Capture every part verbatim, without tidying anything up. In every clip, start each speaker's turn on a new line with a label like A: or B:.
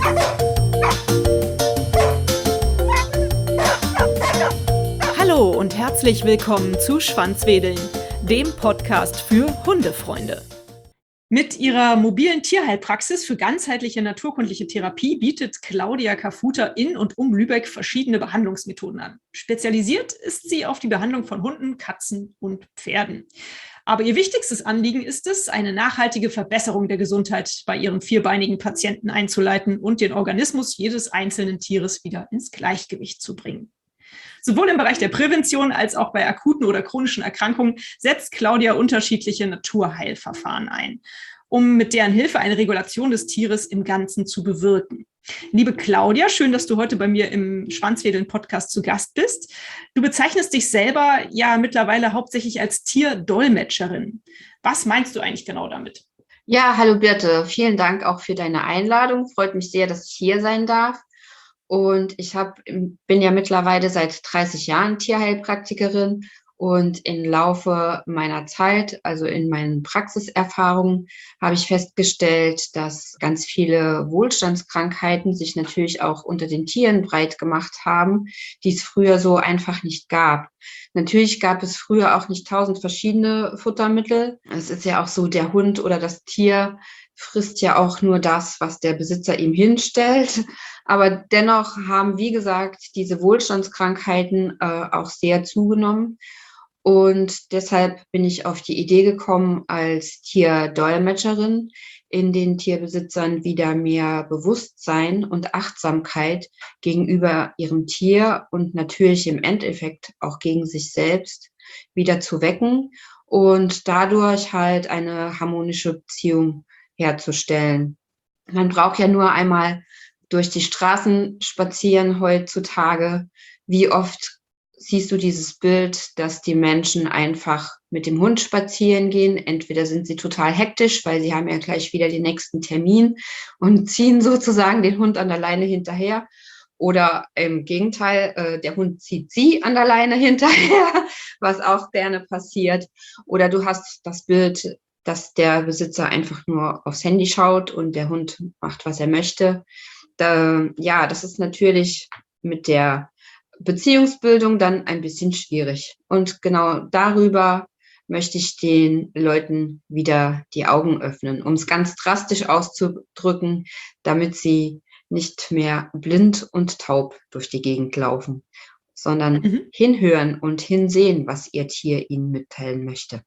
A: Hallo und herzlich willkommen zu Schwanzwedeln, dem Podcast für Hundefreunde. Mit ihrer mobilen Tierheilpraxis für ganzheitliche naturkundliche Therapie bietet Claudia Kafuta in und um Lübeck verschiedene Behandlungsmethoden an. Spezialisiert ist sie auf die Behandlung von Hunden, Katzen und Pferden. Aber ihr wichtigstes Anliegen ist es, eine nachhaltige Verbesserung der Gesundheit bei ihren vierbeinigen Patienten einzuleiten und den Organismus jedes einzelnen Tieres wieder ins Gleichgewicht zu bringen. Sowohl im Bereich der Prävention als auch bei akuten oder chronischen Erkrankungen setzt Claudia unterschiedliche Naturheilverfahren ein, um mit deren Hilfe eine Regulation des Tieres im Ganzen zu bewirken. Liebe Claudia, schön, dass du heute bei mir im Schwanzwedeln-Podcast zu Gast bist. Du bezeichnest dich selber ja mittlerweile hauptsächlich als Tierdolmetscherin. Was meinst du eigentlich genau damit?
B: Ja, hallo Birte, vielen Dank auch für deine Einladung. Freut mich sehr, dass ich hier sein darf. Und ich hab, bin ja mittlerweile seit dreißig Jahren Tierheilpraktikerin und im Laufe meiner Zeit, also in meinen Praxiserfahrungen, habe ich festgestellt, dass ganz viele Wohlstandskrankheiten sich natürlich auch unter den Tieren breit gemacht haben, die es früher so einfach nicht gab. Natürlich gab es früher auch nicht tausend verschiedene Futtermittel. Es ist ja auch so, der Hund oder das Tier frisst ja auch nur das, was der Besitzer ihm hinstellt. Aber dennoch haben, wie gesagt, diese Wohlstandskrankheiten äh, auch sehr zugenommen. Und deshalb bin ich auf die Idee gekommen, als Tierdolmetscherin in den Tierbesitzern wieder mehr Bewusstsein und Achtsamkeit gegenüber ihrem Tier und natürlich im Endeffekt auch gegen sich selbst wieder zu wecken und dadurch halt eine harmonische Beziehung herzustellen. Man braucht ja nur einmal durch die Straßen spazieren heutzutage. Wie oft siehst du dieses Bild, dass die Menschen einfach mit dem Hund spazieren gehen? Entweder sind sie total hektisch, weil sie haben ja gleich wieder den nächsten Termin und ziehen sozusagen den Hund an der Leine hinterher. Oder im Gegenteil, äh, der Hund zieht sie an der Leine hinterher, was auch gerne passiert. Oder du hast das Bild, dass der Besitzer einfach nur aufs Handy schaut und der Hund macht, was er möchte. Da, ja, das ist natürlich mit der Beziehungsbildung dann ein bisschen schwierig. Und genau darüber möchte ich den Leuten wieder die Augen öffnen, um es ganz drastisch auszudrücken, damit sie nicht mehr blind und taub durch die Gegend laufen, sondern mhm. hinhören und hinsehen, was ihr Tier ihnen mitteilen möchte.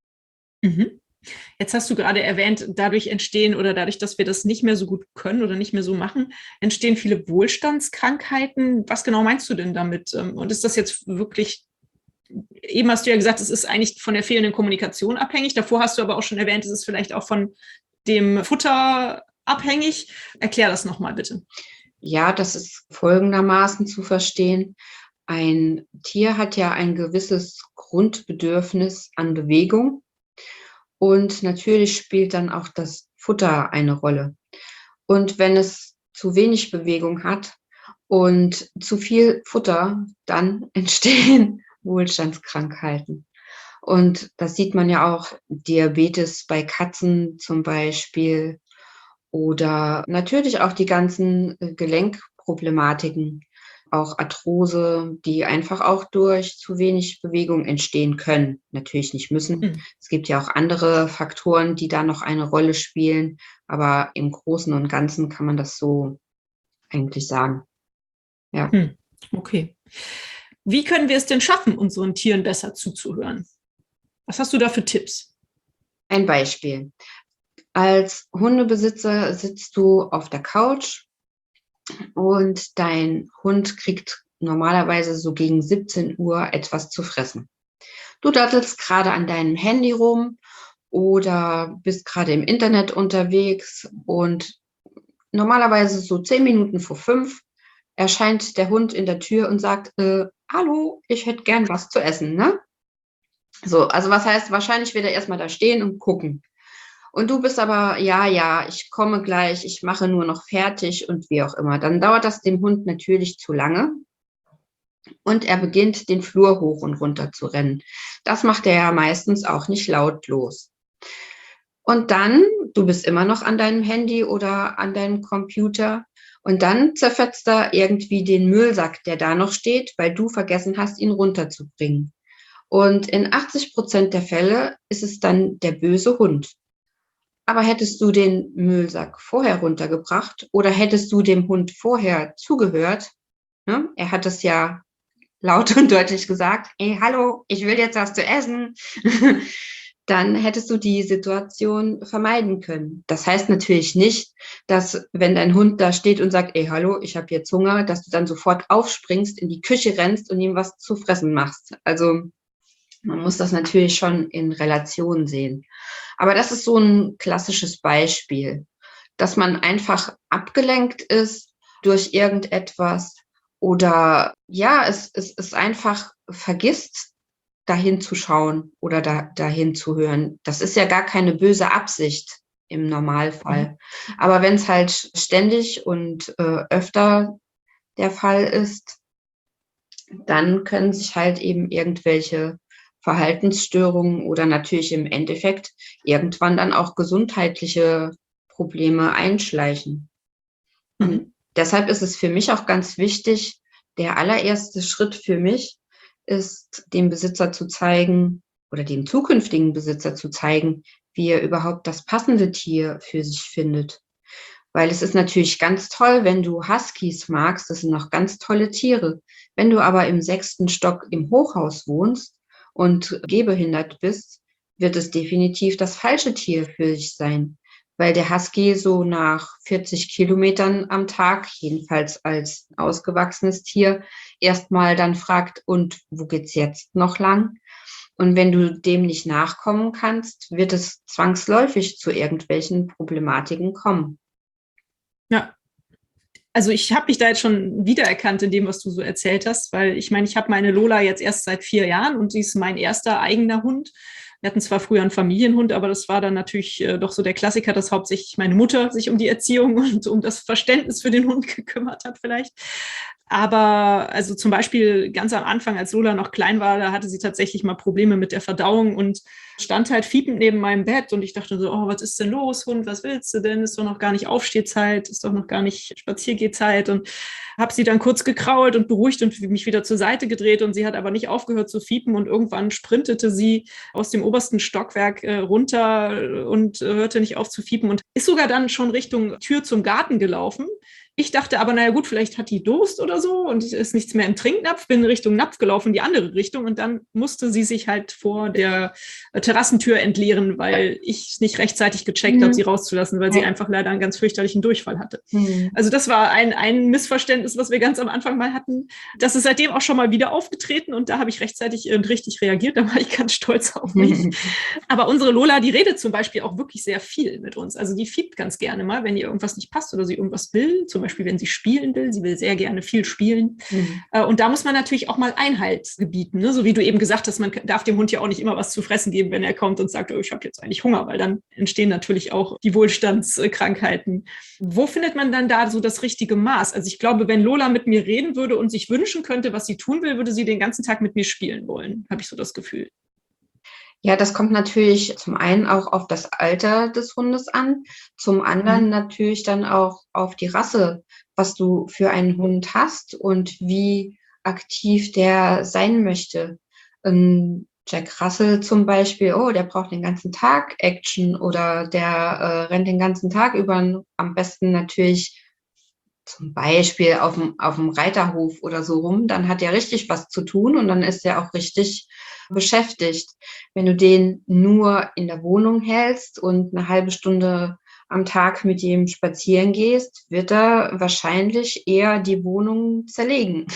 A: Mhm. Jetzt hast du gerade erwähnt, dadurch entstehen oder dadurch, dass wir das nicht mehr so gut können oder nicht mehr so machen, entstehen viele Wohlstandskrankheiten. Was genau meinst du denn damit? Und ist das jetzt wirklich, eben hast du ja gesagt, es ist eigentlich von der fehlenden Kommunikation abhängig. Davor hast du aber auch schon erwähnt, es ist vielleicht auch von dem Futter abhängig. Erklär das nochmal bitte.
B: Ja, das ist folgendermaßen zu verstehen. Ein Tier hat ja ein gewisses Grundbedürfnis an Bewegung. Und natürlich spielt dann auch das Futter eine Rolle. Und wenn es zu wenig Bewegung hat und zu viel Futter, dann entstehen Wohlstandskrankheiten. Und das sieht man ja auch, Diabetes bei Katzen zum Beispiel oder natürlich auch die ganzen Gelenkproblematiken, auch Arthrose, die einfach auch durch zu wenig Bewegung entstehen können. Natürlich nicht müssen. Mhm. Es gibt ja auch andere Faktoren, die da noch eine Rolle spielen. Aber im Großen und Ganzen kann man das so eigentlich sagen. Ja.
A: Hm. Okay. Wie können wir es denn schaffen, unseren Tieren besser zuzuhören? Was hast du da für Tipps?
B: Ein Beispiel. Als Hundebesitzer sitzt du auf der Couch und dein Hund kriegt normalerweise so gegen siebzehn Uhr etwas zu fressen. Du dattelst gerade an deinem Handy rum oder bist gerade im Internet unterwegs und normalerweise so zehn Minuten vor fünf erscheint der Hund in der Tür und sagt, äh, hallo, ich hätte gern was zu essen, ne? So, also was heißt, wahrscheinlich wird er erstmal da stehen und gucken. Und du bist aber, ja, ja, ich komme gleich, ich mache nur noch fertig und wie auch immer. Dann dauert das dem Hund natürlich zu lange und er beginnt, den Flur hoch und runter zu rennen. Das macht er ja meistens auch nicht lautlos. Und dann, du bist immer noch an deinem Handy oder an deinem Computer und dann zerfetzt er irgendwie den Müllsack, der da noch steht, weil du vergessen hast, ihn runterzubringen. Und in achtzig Prozent der Fälle ist es dann der böse Hund. Aber hättest du den Müllsack vorher runtergebracht oder hättest du dem Hund vorher zugehört, ne? Er hat es ja laut und deutlich gesagt, ey, hallo, ich will jetzt was zu essen, dann hättest du die Situation vermeiden können. Das heißt natürlich nicht, dass wenn dein Hund da steht und sagt, ey, hallo, ich habe jetzt Hunger, dass du dann sofort aufspringst, in die Küche rennst und ihm was zu fressen machst. Also man muss das natürlich schon in Relation sehen. Aber das ist so ein klassisches Beispiel, dass man einfach abgelenkt ist durch irgendetwas oder ja, es, es ist einfach vergisst, dahin zu schauen oder da, dahin zu hören. Das ist ja gar keine böse Absicht im Normalfall. Mhm. Aber wenn es halt ständig und äh, öfter der Fall ist, dann können sich halt eben irgendwelche Verhaltensstörungen oder natürlich im Endeffekt irgendwann dann auch gesundheitliche Probleme einschleichen. Und mhm. deshalb ist es für mich auch ganz wichtig, der allererste Schritt für mich ist, dem Besitzer zu zeigen oder dem zukünftigen Besitzer zu zeigen, wie er überhaupt das passende Tier für sich findet. Weil es ist natürlich ganz toll, wenn du Huskies magst, das sind noch ganz tolle Tiere. Wenn du aber im sechsten Stock im Hochhaus wohnst und gehbehindert bist, wird es definitiv das falsche Tier für dich sein. Weil der Husky so nach vierzig Kilometern am Tag, jedenfalls als ausgewachsenes Tier, erstmal dann fragt, und wo geht's jetzt noch lang? Und wenn du dem nicht nachkommen kannst, wird es zwangsläufig zu irgendwelchen Problematiken kommen.
A: Ja, also ich habe mich da jetzt schon wiedererkannt in dem, was du so erzählt hast, weil ich meine, ich habe meine Lola jetzt erst seit vier Jahren und sie ist mein erster eigener Hund. Wir hatten zwar früher einen Familienhund, aber das war dann natürlich äh, doch so der Klassiker, dass hauptsächlich meine Mutter sich um die Erziehung und um das Verständnis für den Hund gekümmert hat vielleicht. Aber also zum Beispiel ganz am Anfang, als Lola noch klein war, da hatte sie tatsächlich mal Probleme mit der Verdauung und stand halt fiepend neben meinem Bett und ich dachte so, oh, was ist denn los, Hund, was willst du denn? Ist doch noch gar nicht Aufstehzeit, ist doch noch gar nicht Spaziergehzeit und habe sie dann kurz gekrault und beruhigt und mich wieder zur Seite gedreht und sie hat aber nicht aufgehört zu fiepen und irgendwann sprintete sie aus dem obersten Stockwerk äh, runter und äh, hörte nicht auf zu fiepen und ist sogar dann schon Richtung Tür zum Garten gelaufen. Ich dachte aber, naja gut, vielleicht hat die Durst oder so und es ist nichts mehr im Trinknapf, bin Richtung Napf gelaufen, die andere Richtung und dann musste sie sich halt vor der Terrassentür entleeren, weil ich nicht rechtzeitig gecheckt mhm. habe, sie rauszulassen, weil ja. sie einfach leider einen ganz fürchterlichen Durchfall hatte. Mhm. Also das war ein, ein Missverständnis, was wir ganz am Anfang mal hatten. Das ist seitdem auch schon mal wieder aufgetreten und da habe ich rechtzeitig und richtig reagiert, da war ich ganz stolz auf mich. Mhm. Aber unsere Lola, die redet zum Beispiel auch wirklich sehr viel mit uns. Also die fiebt ganz gerne mal, wenn ihr irgendwas nicht passt oder sie irgendwas will, zum Beispiel, wenn sie spielen will. Sie will sehr gerne viel spielen. Mhm. Und da muss man natürlich auch mal Einhalt gebieten. Ne? So wie du eben gesagt hast, man darf dem Hund ja auch nicht immer was zu fressen geben, wenn er kommt und sagt, oh, ich habe jetzt eigentlich Hunger, weil dann entstehen natürlich auch die Wohlstandskrankheiten. Wo findet man dann da so das richtige Maß? Also ich glaube, wenn Lola mit mir reden würde und sich wünschen könnte, was sie tun will, würde sie den ganzen Tag mit mir spielen wollen, habe ich so das Gefühl.
B: Ja, das kommt natürlich zum einen auch auf das Alter des Hundes an, zum anderen mhm. natürlich dann auch auf die Rasse, was du für einen Hund hast und wie aktiv der sein möchte. Ähm, Jack Russell zum Beispiel, oh, der braucht den ganzen Tag Action oder der äh, rennt den ganzen Tag über, am besten natürlich zum Beispiel auf dem, auf dem Reiterhof oder so rum, dann hat er richtig was zu tun und dann ist er auch richtig beschäftigt. Wenn du den nur in der Wohnung hältst und eine halbe Stunde am Tag mit ihm spazieren gehst, wird er wahrscheinlich eher die Wohnung zerlegen.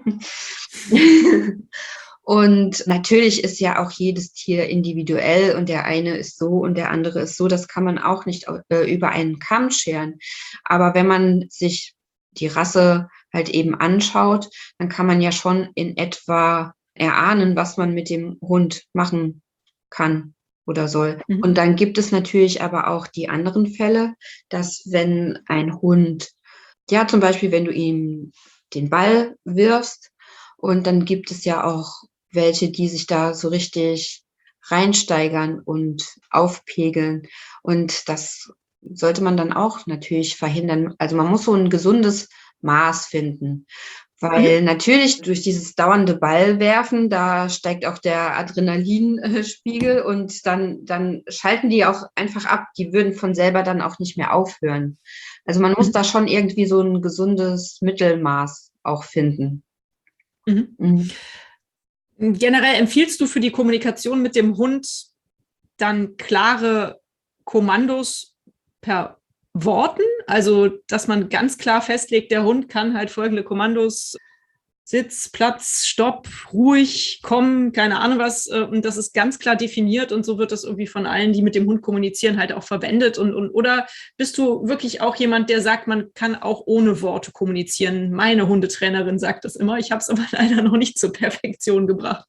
B: Und natürlich ist ja auch jedes Tier individuell und der eine ist so und der andere ist so. Das kann man auch nicht äh, über einen Kamm scheren. Aber wenn man sich die Rasse halt eben anschaut, dann kann man ja schon in etwa erahnen, was man mit dem Hund machen kann oder soll. Mhm. Und dann gibt es natürlich aber auch die anderen Fälle, dass wenn ein Hund, ja zum Beispiel, wenn du ihm den Ball wirfst und dann gibt es ja auch welche, die sich da so richtig reinsteigern und aufpegeln. Und das sollte man dann auch natürlich verhindern. Also man muss so ein gesundes Maß finden. Weil
A: Mhm.
B: natürlich durch dieses dauernde Ballwerfen, da steigt auch der Adrenalinspiegel und dann, dann schalten die auch einfach ab. Die würden von selber dann auch nicht mehr aufhören. Also man muss
A: Mhm.
B: da schon irgendwie so ein gesundes Mittelmaß auch finden.
A: Mhm.
B: Mhm.
A: Generell empfiehlst du für die Kommunikation mit dem Hund dann klare Kommandos per Worten? Also, dass man ganz klar festlegt, der Hund kann halt folgende Kommandos: Sitz, Platz, Stopp, ruhig, komm, keine Ahnung was. Und das ist ganz klar definiert und so wird das irgendwie von allen, die mit dem Hund kommunizieren, halt auch verwendet. Und, und, oder bist du wirklich auch jemand, der sagt, man kann auch ohne Worte kommunizieren? Meine Hundetrainerin sagt das immer. Ich habe es aber leider noch nicht zur Perfektion gebracht.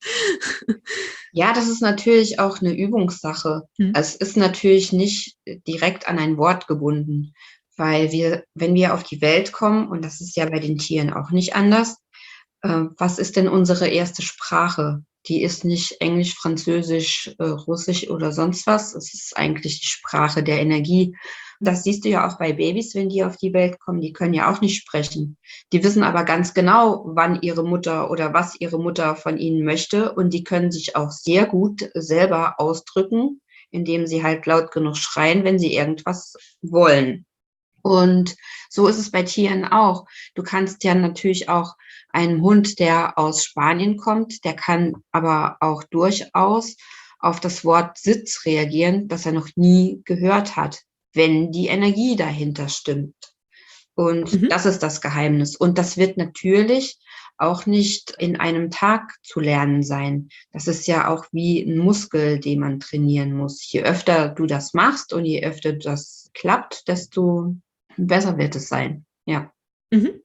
B: Ja, das ist natürlich auch eine Übungssache.
A: Hm.
B: Es ist natürlich nicht direkt an ein Wort gebunden, weil wir, wenn wir auf die Welt kommen, und das ist ja bei den Tieren auch nicht anders, äh, was ist denn unsere erste Sprache? Die ist nicht Englisch, Französisch, äh, Russisch oder sonst was. Es ist eigentlich die Sprache der Energie. Das siehst du ja auch bei Babys, wenn die auf die Welt kommen. Die können ja auch nicht sprechen. Die wissen aber ganz genau, wann ihre Mutter oder was ihre Mutter von ihnen möchte. Und die können sich auch sehr gut selber ausdrücken, indem sie halt laut genug schreien, wenn sie irgendwas wollen. Und so ist es bei Tieren auch. Du kannst ja natürlich auch einen Hund, der aus Spanien kommt, der kann aber auch durchaus auf das Wort Sitz reagieren, das er noch nie gehört hat, wenn die Energie dahinter stimmt. Und
A: Mhm.
B: das ist das Geheimnis. Und das wird natürlich auch nicht in einem Tag zu lernen sein. Das ist ja auch wie ein Muskel, den man trainieren muss. Je öfter du das machst und je öfter das klappt, desto besser wird es sein. Ja.
A: Mhm.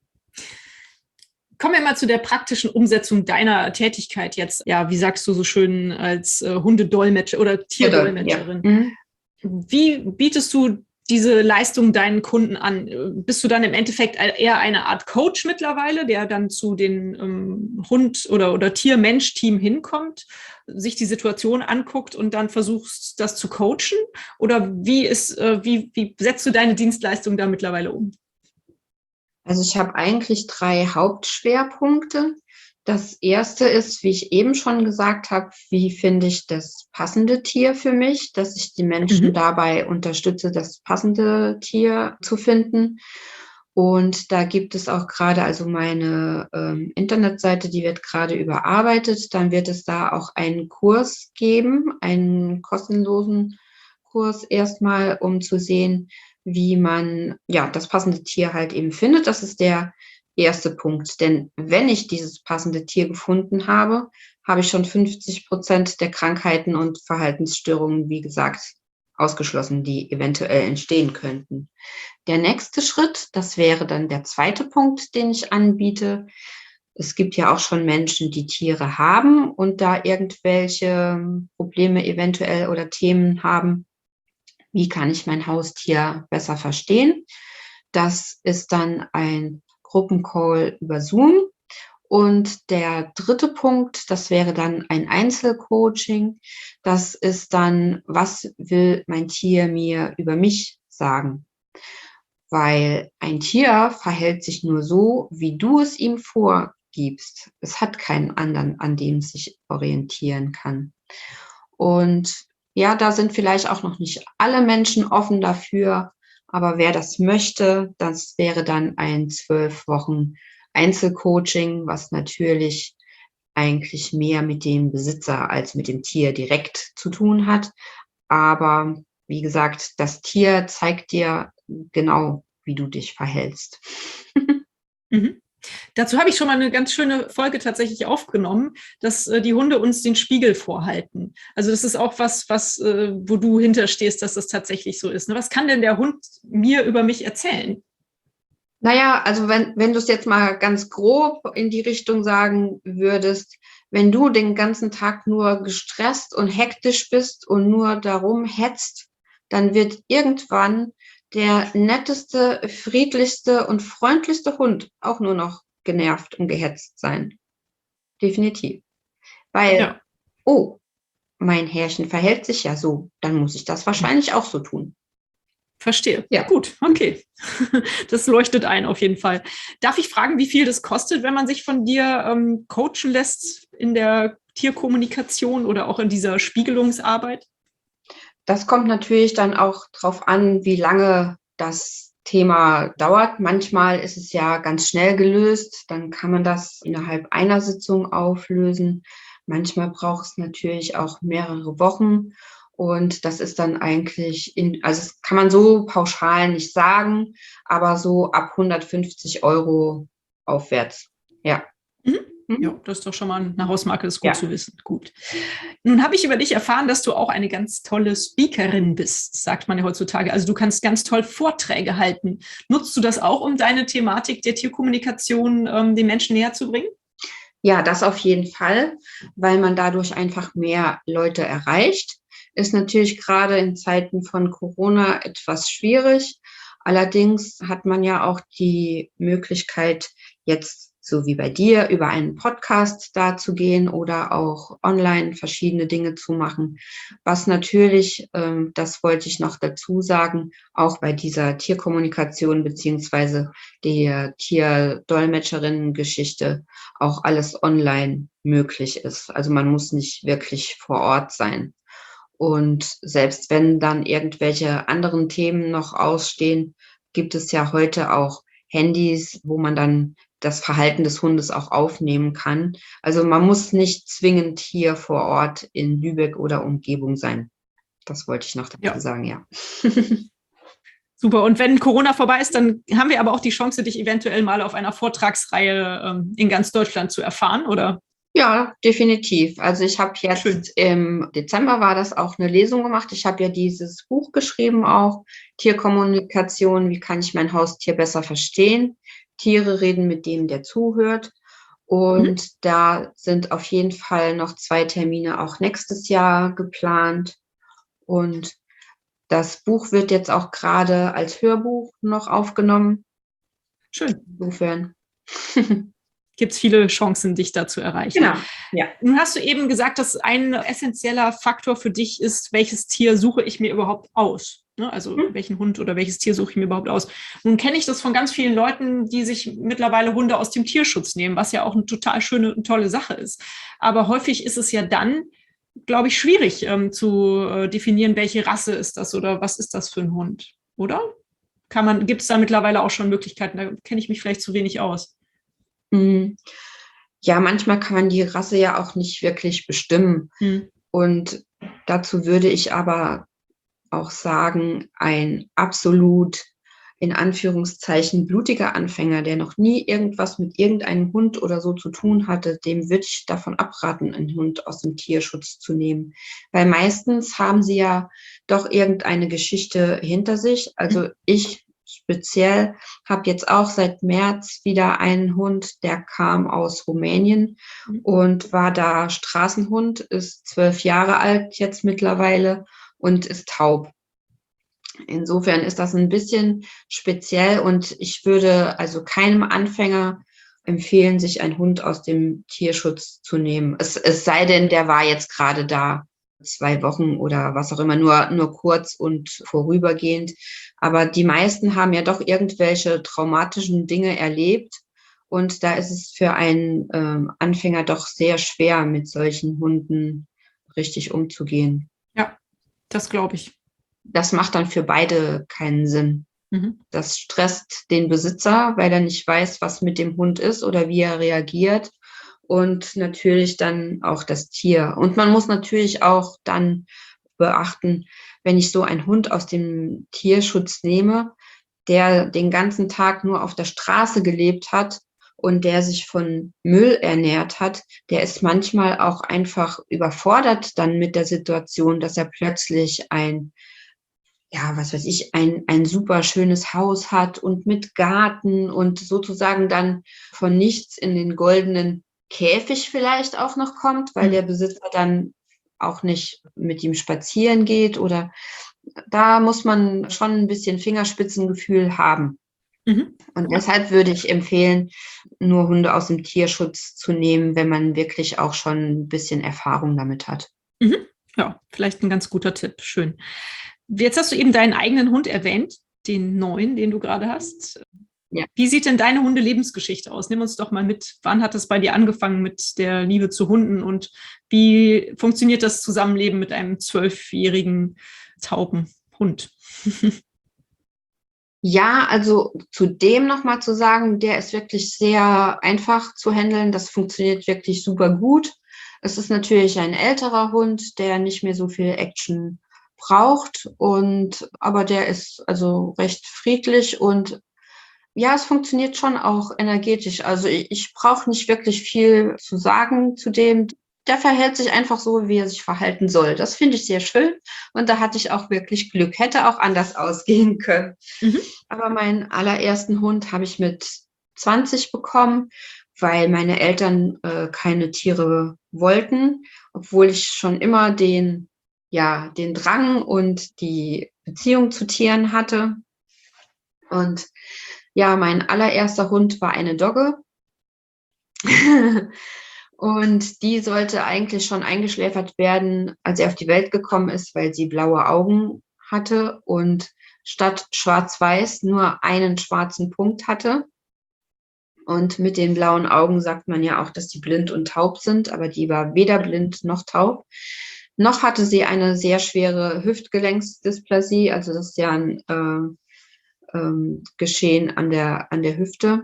A: Kommen wir mal zu der praktischen Umsetzung deiner Tätigkeit jetzt. Ja, wie sagst du so schön, als äh, Hundedolmetscher oder
B: Ja, doll. Ja.
A: Tierdolmetscherin?
B: Mhm.
A: Wie bietest du diese Leistung deinen Kunden an? Bist du dann im Endeffekt eher eine Art Coach mittlerweile, der dann zu den ähm, Hund- oder, oder Tier-Mensch-Team hinkommt, sich die Situation anguckt und dann versuchst, das zu coachen? Oder wie, ist, äh, wie, wie setzt du deine Dienstleistung da mittlerweile um?
B: Also ich habe eigentlich drei Hauptschwerpunkte. Das erste ist, wie ich eben schon gesagt habe, wie finde ich das passende Tier für mich, dass ich die Menschen
A: Mhm.
B: dabei unterstütze, das passende Tier zu finden. Und da gibt es auch gerade, also meine ähm, Internetseite, die wird gerade überarbeitet. Dann wird es da auch einen Kurs geben, einen kostenlosen Kurs erstmal, um zu sehen, wie man ja das passende Tier halt eben findet. Das ist der erste Punkt. Denn wenn ich dieses passende Tier gefunden habe, habe ich schon fünfzig Prozent der Krankheiten und Verhaltensstörungen, wie gesagt, ausgeschlossen, die eventuell entstehen könnten. Der nächste Schritt, das wäre dann der zweite Punkt, den ich anbiete. Es gibt ja auch schon Menschen, die Tiere haben und da irgendwelche Probleme eventuell oder Themen haben. Wie kann ich mein Haustier besser verstehen? Das ist dann ein Gruppencall über Zoom. Und der dritte Punkt, das wäre dann ein Einzelcoaching. Das ist dann, was will mein Tier mir über mich sagen? Weil ein Tier verhält sich nur so, wie du es ihm vorgibst. Es hat keinen anderen, an dem es sich orientieren kann. Und ja, da sind vielleicht auch noch nicht alle Menschen offen dafür, aber wer das möchte, das wäre dann ein zwölf Wochen Einzelcoaching, was natürlich eigentlich mehr mit dem Besitzer als mit dem Tier direkt zu tun hat. Aber wie gesagt, das Tier zeigt dir genau, wie du dich verhältst.
A: Mhm. Dazu habe ich schon mal eine ganz schöne Folge tatsächlich aufgenommen, dass äh, die Hunde uns den Spiegel vorhalten. Also das ist auch was, was äh, wo du hinterstehst, dass das tatsächlich so ist. Ne? Was kann denn der Hund mir über mich erzählen?
B: Naja, also wenn, wenn du es jetzt mal ganz grob in die Richtung sagen würdest, wenn du den ganzen Tag nur gestresst und hektisch bist und nur darum hetzt, dann wird irgendwann der netteste, friedlichste und freundlichste Hund auch nur noch genervt und gehetzt sein. Definitiv. Weil,
A: Ja.
B: oh, mein Herrchen verhält sich ja so, dann muss ich das wahrscheinlich auch so tun.
A: Verstehe. Ja, gut, okay. Das leuchtet ein auf jeden Fall. Darf ich fragen, wie viel das kostet, wenn man sich von dir ähm, coachen lässt in der Tierkommunikation oder auch in dieser Spiegelungsarbeit?
B: Das kommt natürlich dann auch drauf an, wie lange das Thema dauert. Manchmal ist es ja ganz schnell gelöst, dann kann man das innerhalb einer Sitzung auflösen. Manchmal braucht es natürlich auch mehrere Wochen. Und das ist dann eigentlich, in, also das kann man so pauschal nicht sagen, aber so ab hundertfünfzig Euro aufwärts. Ja.
A: Mhm. Ja, das ist doch schon mal eine Hausmarke, das ist gut
B: Ja.
A: zu wissen. Gut. Nun habe ich über dich erfahren, dass du auch eine ganz tolle Speakerin bist, sagt man ja heutzutage. Also du kannst ganz toll Vorträge halten. Nutzt du das auch, um deine Thematik der Tierkommunikation ähm, den Menschen näher zu bringen?
B: Ja, das auf jeden Fall, weil man dadurch einfach mehr Leute erreicht. Ist natürlich gerade in Zeiten von Corona etwas schwierig. Allerdings hat man ja auch die Möglichkeit, jetzt so wie bei dir, über einen Podcast da zu gehen oder auch online verschiedene Dinge zu machen. Was natürlich, ähm, das wollte ich noch dazu sagen, auch bei dieser Tierkommunikation beziehungsweise der Tierdolmetscherinnen-Geschichte auch alles online möglich ist. Also man muss nicht wirklich vor Ort sein. Und selbst wenn dann irgendwelche anderen Themen noch ausstehen, gibt es ja heute auch Handys, wo man dann das Verhalten des Hundes auch aufnehmen kann. Also man muss nicht zwingend hier vor Ort in Lübeck oder Umgebung sein. Das wollte ich noch dazu
A: Ja.
B: sagen, ja.
A: Super. Und wenn Corona vorbei ist, dann haben wir aber auch die Chance, dich eventuell mal auf einer Vortragsreihe ähm, in ganz Deutschland zu erfahren, oder?
B: Ja, definitiv. Also ich habe jetzt
A: Schön.
B: im Dezember war das auch eine Lesung gemacht. Ich habe ja dieses Buch geschrieben auch, Tierkommunikation, wie kann ich mein Haustier besser verstehen? Tiere reden mit dem, der zuhört. Und mhm. da sind auf jeden Fall noch zwei Termine auch nächstes Jahr geplant. Und das Buch wird jetzt auch gerade als Hörbuch noch aufgenommen.
A: Schön.
B: Insofern.
A: Gibt es viele Chancen, dich da zu erreichen.
B: Genau, ja.
A: Nun hast du eben gesagt, dass ein essentieller Faktor für dich ist, welches Tier suche ich mir überhaupt aus? Ne? Also hm. welchen Hund oder welches Tier suche ich mir überhaupt aus? Nun kenne ich das von ganz vielen Leuten, die sich mittlerweile Hunde aus dem Tierschutz nehmen, was ja auch eine total schöne und tolle Sache ist. Aber häufig ist es ja dann, glaube ich, schwierig ähm, zu äh, definieren, welche Rasse ist das oder was ist das für ein Hund, oder? Kann man, gibt es da mittlerweile auch schon Möglichkeiten? Da kenne ich mich vielleicht zu wenig aus.
B: Ja, manchmal kann man die Rasse ja auch nicht wirklich bestimmen. Hm. Und dazu würde ich aber auch sagen, ein absolut in Anführungszeichen blutiger Anfänger, der noch nie irgendwas mit irgendeinem Hund oder so zu tun hatte, dem würde ich davon abraten, einen Hund aus dem Tierschutz zu nehmen. Weil meistens haben sie ja doch irgendeine Geschichte hinter sich. Also ich speziell habe jetzt auch seit März wieder einen Hund, der kam aus Rumänien und war da Straßenhund, ist zwölf Jahre alt jetzt mittlerweile und ist taub. Insofern ist das ein bisschen speziell und ich würde also keinem Anfänger empfehlen, sich einen Hund aus dem Tierschutz zu nehmen. Es, es sei denn, der war jetzt gerade da zwei Wochen oder was auch immer, nur, nur kurz und vorübergehend. Aber die meisten haben ja doch irgendwelche traumatischen Dinge erlebt. Und da ist es für einen ähm, Anfänger doch sehr schwer, mit solchen Hunden richtig umzugehen.
A: Ja, das glaube ich.
B: Das macht dann für beide keinen Sinn. Mhm. Das stresst den Besitzer, weil er nicht weiß, was mit dem Hund ist oder wie er reagiert. Und natürlich dann auch das Tier. Und man muss natürlich auch dann beachten, wenn ich so einen Hund aus dem Tierschutz nehme, der den ganzen Tag nur auf der Straße gelebt hat und der sich von Müll ernährt hat, der ist manchmal auch einfach überfordert dann mit der Situation, dass er plötzlich ein ja, was weiß ich, ein, ein super schönes Haus hat und mit Garten und sozusagen dann von nichts in den goldenen Käfig vielleicht auch noch kommt, weil mhm. der Besitzer dann auch nicht mit ihm spazieren geht oder da muss man schon ein bisschen Fingerspitzengefühl haben. Mhm. Und deshalb würde ich empfehlen, nur Hunde aus dem Tierschutz zu nehmen, wenn man wirklich auch schon ein bisschen Erfahrung damit hat.
A: Mhm. Ja, vielleicht ein ganz guter Tipp. Schön. Jetzt hast du eben deinen eigenen Hund erwähnt, den neuen, den du gerade hast.
B: Ja.
A: Wie sieht denn deine Hundelebensgeschichte aus? Nimm uns doch mal mit. Wann hat es bei dir angefangen mit der Liebe zu Hunden und wie funktioniert das Zusammenleben mit einem zwölfjährigen tauben Hund?
B: Ja, also zu dem nochmal zu sagen, der ist wirklich sehr einfach zu handeln. Das funktioniert wirklich super gut. Es ist natürlich ein älterer Hund, der nicht mehr so viel Action braucht und aber der ist also recht friedlich und ja, es funktioniert schon auch energetisch. Also ich, ich brauche nicht wirklich viel zu sagen zu dem. Der verhält sich einfach so, wie er sich verhalten soll. Das finde ich sehr schön. Und da hatte ich auch wirklich Glück. Hätte auch anders ausgehen können.
A: Mhm.
B: Aber meinen allerersten Hund habe ich mit zwanzig bekommen, weil meine Eltern äh, keine Tiere wollten, obwohl ich schon immer den, ja, den Drang und die Beziehung zu Tieren hatte. Und ja, mein allererster Hund war eine Dogge. Und die sollte eigentlich schon eingeschläfert werden, als sie auf die Welt gekommen ist, weil sie blaue Augen hatte und statt schwarz-weiß nur einen schwarzen Punkt hatte. Und mit den blauen Augen sagt man ja auch, dass die blind und taub sind, aber die war weder blind noch taub. Noch hatte sie eine sehr schwere Hüftgelenksdysplasie, also das ist ja ein äh, ähm, Geschehen an der, an der Hüfte,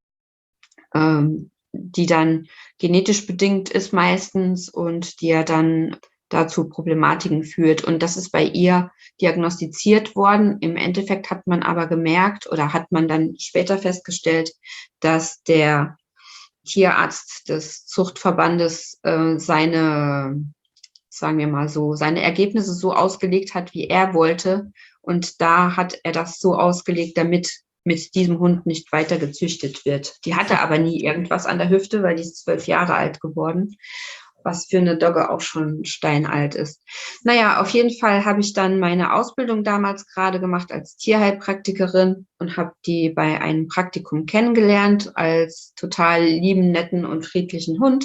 B: ähm, die dann genetisch bedingt ist meistens und die ja dann dazu Problematiken führt. Und das ist bei ihr diagnostiziert worden. Im Endeffekt hat man aber gemerkt oder hat man dann später festgestellt, dass der Tierarzt des Zuchtverbandes äh, seine, sagen wir mal so, seine Ergebnisse so ausgelegt hat, wie er wollte. Und da hat er das so ausgelegt, damit mit diesem Hund nicht weiter gezüchtet wird. Die hatte aber nie irgendwas an der Hüfte, weil die ist zwölf Jahre alt geworden, was für eine Dogge auch schon steinalt ist. Naja, auf jeden Fall habe ich dann meine Ausbildung damals gerade gemacht als Tierheilpraktikerin und habe die bei einem Praktikum kennengelernt als total lieben, netten und friedlichen Hund.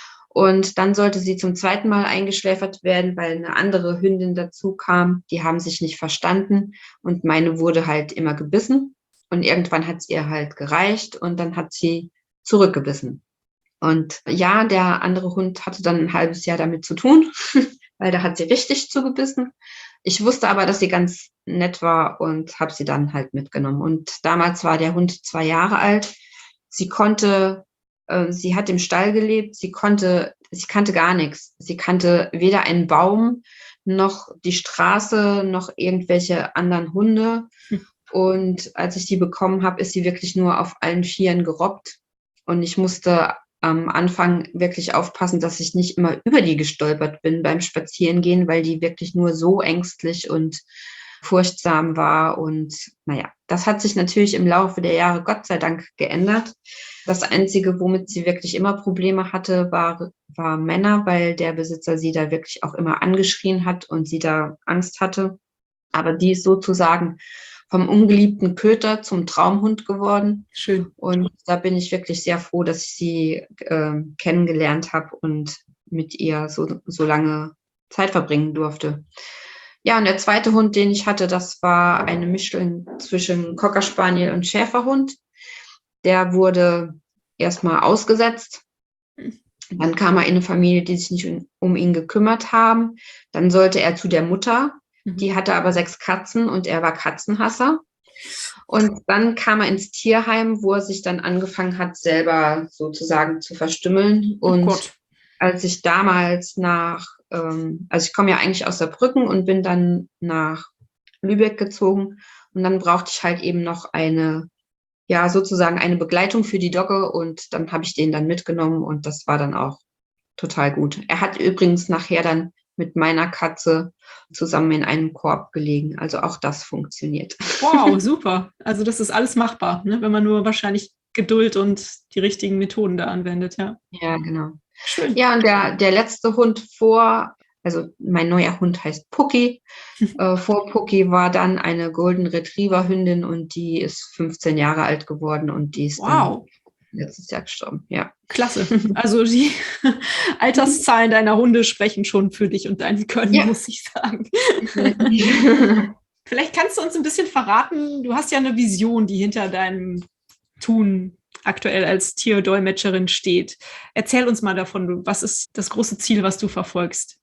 B: Und dann sollte sie zum zweiten Mal eingeschläfert werden, weil eine andere Hündin dazu kam. Die haben sich nicht verstanden und meine wurde halt immer gebissen. Und irgendwann hat es ihr halt gereicht und dann hat sie zurückgebissen. Und ja, der andere Hund hatte dann ein halbes Jahr damit zu tun, weil da hat sie richtig zugebissen. Ich wusste aber, dass sie ganz nett war und habe sie dann halt mitgenommen. Und damals war der Hund zwei Jahre alt. Sie konnte, äh, sie hat im Stall gelebt, sie konnte, sie kannte gar nichts. Sie kannte weder einen Baum noch die Straße noch irgendwelche anderen Hunde. Hm. Und als ich die bekommen habe, ist sie wirklich nur auf allen Vieren gerobbt. Und ich musste am Anfang wirklich aufpassen, dass ich nicht immer über die gestolpert bin beim Spazierengehen, weil die wirklich nur so ängstlich und furchtsam war. Und naja, das hat sich natürlich im Laufe der Jahre Gott sei Dank geändert. Das Einzige, womit sie wirklich immer Probleme hatte, war, war Männer, weil der Besitzer sie da wirklich auch immer angeschrien hat und sie da Angst hatte. Aber die ist sozusagen vom ungeliebten Köter zum Traumhund geworden.
A: Schön.
B: Und da bin ich wirklich sehr froh, dass ich sie äh, kennengelernt habe und mit ihr so, so lange Zeit verbringen durfte. Ja, und der zweite Hund, den ich hatte, das war eine Mischung zwischen Cocker Spaniel und Schäferhund. Der wurde erstmal ausgesetzt. Dann kam er in eine Familie, die sich nicht um ihn gekümmert haben. Dann sollte er zu der Mutter. Die hatte aber sechs Katzen und er war Katzenhasser. Und dann kam er ins Tierheim, wo er sich dann angefangen hat, selber sozusagen zu verstümmeln. Und
A: oh
B: als ich damals nach, ähm, also ich komme ja eigentlich aus Saarbrücken und bin dann nach Lübeck gezogen. Und dann brauchte ich halt eben noch eine, ja, sozusagen eine Begleitung für die Dogge. Und dann habe ich den dann mitgenommen und das war dann auch total gut. Er hat übrigens nachher dann mit meiner Katze zusammen in einem Korb gelegen. Also auch das funktioniert.
A: Wow, super. Also das ist alles machbar, ne? Wenn man nur wahrscheinlich Geduld und die richtigen Methoden da anwendet, ja.
B: Ja, genau.
A: Schön.
B: Ja, und der, der letzte Hund vor, also mein neuer Hund heißt Pucki. äh, vor Pucki war dann eine Golden Retriever Hündin und die ist fünfzehn Jahre alt geworden und die ist
A: wow.
B: dann letztes Jahr gestorben, ja.
A: Klasse. Also die Alterszahlen deiner Hunde sprechen schon für dich und dein Können, ja, muss ich sagen. Vielleicht kannst du uns ein bisschen verraten, du hast ja eine Vision, die hinter deinem Tun aktuell als Tierdolmetscherin steht. Erzähl uns mal davon, was ist das große Ziel, was du verfolgst?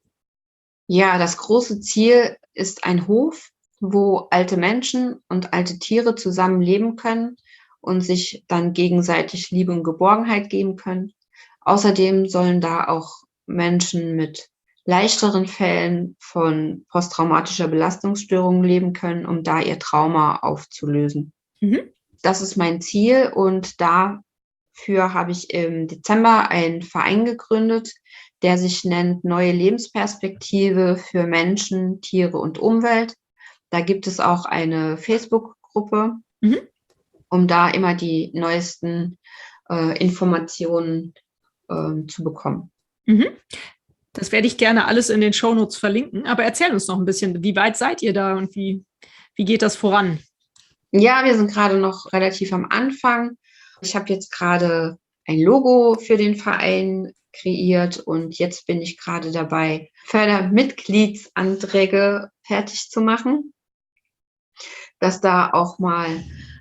B: Ja, das große Ziel ist ein Hof, wo alte Menschen und alte Tiere zusammen leben können und sich dann gegenseitig Liebe und Geborgenheit geben können. Außerdem sollen da auch Menschen mit leichteren Fällen von posttraumatischer Belastungsstörung leben können, um da ihr Trauma aufzulösen. Mhm. Das ist mein Ziel und dafür habe ich im Dezember einen Verein gegründet, der sich nennt Neue Lebensperspektive für Menschen, Tiere und Umwelt. Da gibt es auch eine Facebook-Gruppe, mhm, um da immer die neuesten äh, Informationen äh, zu bekommen.
A: Mhm. Das werde ich gerne alles in den Shownotes verlinken. Aber erzähl uns noch ein bisschen, wie weit seid ihr da und wie, wie geht das voran?
B: Ja, wir sind gerade noch relativ am Anfang. Ich habe jetzt gerade ein Logo für den Verein kreiert und jetzt bin ich gerade dabei, Fördermitgliedsanträge fertig zu machen, dass da auch mal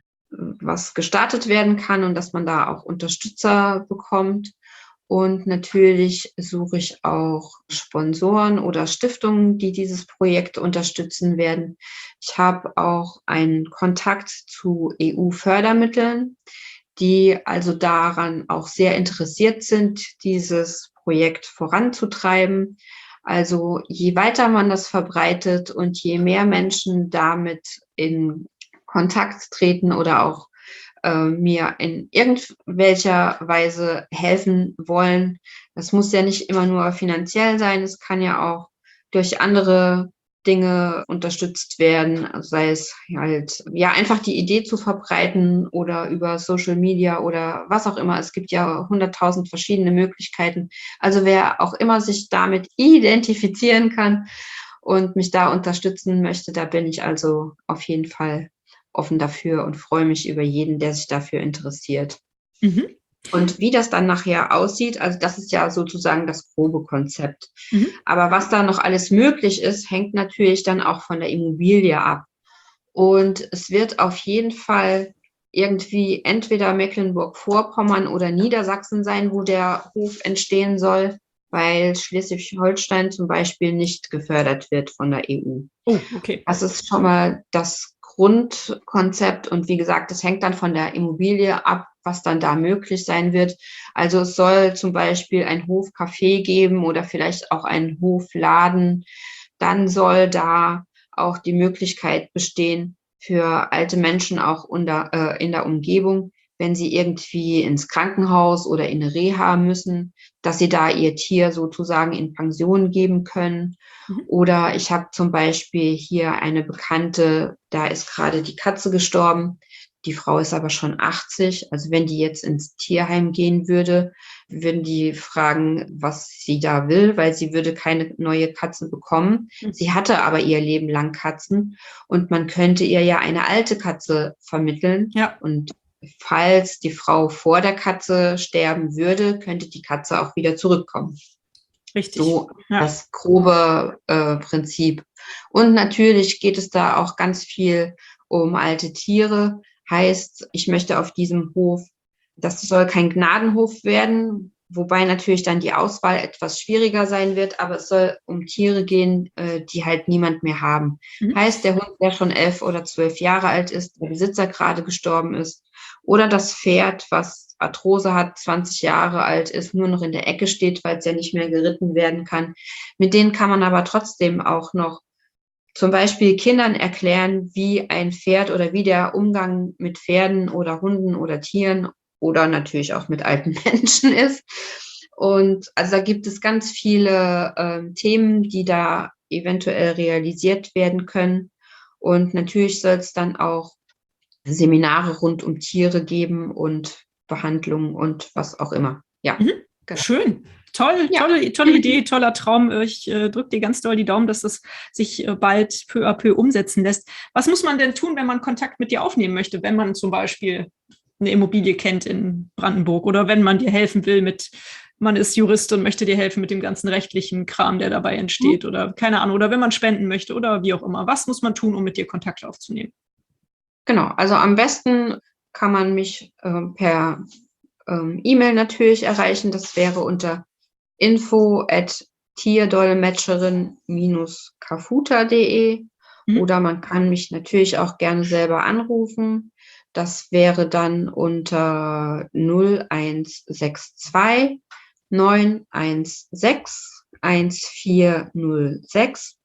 B: was gestartet werden kann und dass man da auch Unterstützer bekommt. Und natürlich suche ich auch Sponsoren oder Stiftungen, die dieses Projekt unterstützen werden. Ich habe auch einen Kontakt zu E U-Fördermitteln, die also daran auch sehr interessiert sind, dieses Projekt voranzutreiben. Also je weiter man das verbreitet und je mehr Menschen damit in Kontakt treten oder auch äh, mir in irgendwelcher Weise helfen wollen. Das muss ja nicht immer nur finanziell sein, es kann ja auch durch andere Dinge unterstützt werden, sei es halt, ja, einfach die Idee zu verbreiten oder über Social Media oder was auch immer. Es gibt ja hunderttausend verschiedene Möglichkeiten. Also wer auch immer sich damit identifizieren kann und mich da unterstützen möchte, da bin ich also auf jeden Fall offen dafür und freue mich über jeden, der sich dafür interessiert. Mhm. Und wie das dann nachher aussieht, also das ist ja sozusagen das grobe Konzept. Mhm. Aber was da noch alles möglich ist, hängt natürlich dann auch von der Immobilie ab. Und es wird auf jeden Fall irgendwie entweder Mecklenburg-Vorpommern oder Niedersachsen sein, wo der Hof entstehen soll, weil Schleswig-Holstein zum Beispiel nicht gefördert wird von der E U.
A: Oh, okay.
B: Das ist schon mal das Grundkonzept und wie gesagt, das hängt dann von der Immobilie ab, was dann da möglich sein wird. Also es soll zum Beispiel ein Hofcafé geben oder vielleicht auch einen Hofladen. Dann soll da auch die Möglichkeit bestehen für alte Menschen auch unter, äh, in der Umgebung, wenn sie irgendwie ins Krankenhaus oder in eine Reha müssen, dass sie da ihr Tier sozusagen in Pension geben können. Mhm. Oder ich habe zum Beispiel hier eine Bekannte, da ist gerade die Katze gestorben. Die Frau ist aber schon achtzig. Also wenn die jetzt ins Tierheim gehen würde, würden die fragen, was sie da will, weil sie würde keine neue Katze bekommen. Mhm. Sie hatte aber ihr Leben lang Katzen und man könnte ihr ja eine alte Katze vermitteln.
A: Ja.
B: Und falls die Frau vor der Katze sterben würde, könnte die Katze auch wieder zurückkommen.
A: Richtig.
B: So
A: ja.
B: Das grobe äh, Prinzip. Und natürlich geht es da auch ganz viel um alte Tiere. Heißt, ich möchte auf diesem Hof, das soll kein Gnadenhof werden, wobei natürlich dann die Auswahl etwas schwieriger sein wird, aber es soll um Tiere gehen, äh, die halt niemand mehr haben. Mhm. Heißt, der Hund, der schon elf oder zwölf Jahre alt ist, der Besitzer gerade gestorben ist, oder das Pferd, was Arthrose hat, zwanzig Jahre alt ist, nur noch in der Ecke steht, weil es ja nicht mehr geritten werden kann. Mit denen kann man aber trotzdem auch noch zum Beispiel Kindern erklären, wie ein Pferd oder wie der Umgang mit Pferden oder Hunden oder Tieren oder natürlich auch mit alten Menschen ist. Und also da gibt es ganz viele äh, Themen, die da eventuell realisiert werden können. Und natürlich soll es dann auch Seminare rund um Tiere geben und Behandlungen und was auch immer. Ja,
A: mhm. Genau. Schön. Toll, ja. tolle, tolle Idee, toller Traum. Ich äh, drücke dir ganz doll die Daumen, dass das sich äh, bald peu à peu umsetzen lässt. Was muss man denn tun, wenn man Kontakt mit dir aufnehmen möchte, wenn man zum Beispiel eine Immobilie kennt in Brandenburg oder wenn man dir helfen will mit, man ist Jurist und möchte dir helfen mit dem ganzen rechtlichen Kram, der dabei entsteht oder keine Ahnung, oder wenn man spenden möchte oder wie auch immer. Was muss man tun, um mit dir Kontakt aufzunehmen?
B: Genau, also am besten kann man mich äh, per ähm, E-Mail natürlich erreichen. Das wäre unter info at tierdolmetscherin kafuta punkt de mhm. oder man kann mich natürlich auch gerne selber anrufen. Das wäre dann unter null eins sechs zwei neun eins sechs eins vier null sechs.